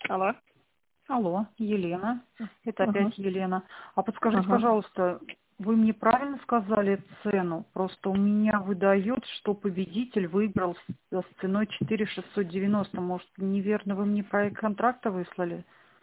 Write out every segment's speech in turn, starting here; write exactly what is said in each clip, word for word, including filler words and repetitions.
Алло. Алло, Елена. Это Ага. опять Елена. А подскажите, Ага. пожалуйста, вы мне правильно сказали цену? Просто у меня выдает, что победитель выиграл с, с ценой четыре тысячи шестьсот девяносто. Может, неверно вы мне проект контракта выслали?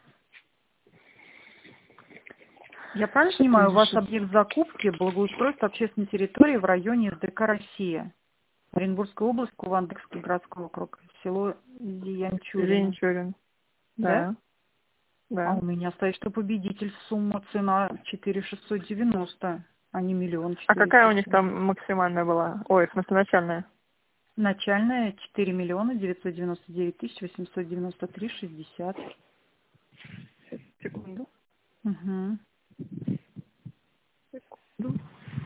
Я правильно понимаю, у четыре вас шесть. объект закупки благоустройство общественной территории в районе СДК «Россия». Оренбургская область, Кувандыкский городской округ, село Зиянчурина. Венчурин. Да? Да. А Да. у меня стоит, что победитель, сумма, цена четыре тысячи шестьсот девяносто, а не миллион А какая у них четыреста. там максимальная была? Ой, в смысле начальная? Начальная четыре миллиона девятьсот девяносто девять тысяч восемьсот девяносто три шестьдесят. Секунду. Угу. Секунду.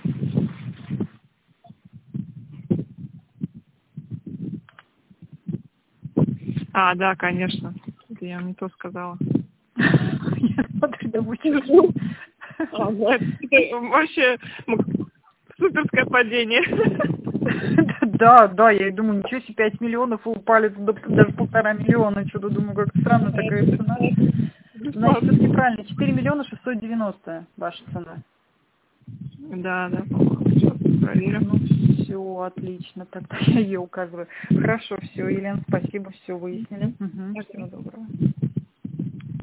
А, да, конечно. Это я вам не то сказала. Я смотрю, думаю, что... А, да, это вообще м- суперское падение. Да, да, я и думаю, ничего себе, пять миллионов и упали до даже полтора миллиона. Что-то думаю, как странно такая цена. Значит, тут неправильно. четыре миллиона шестьсот девяносто ваша цена. Да, да, по-моему. Сейчас проверим. Ну, все, отлично. Тогда я ее указываю. Хорошо, все, Елена, спасибо, все выяснили. Угу, всего доброго.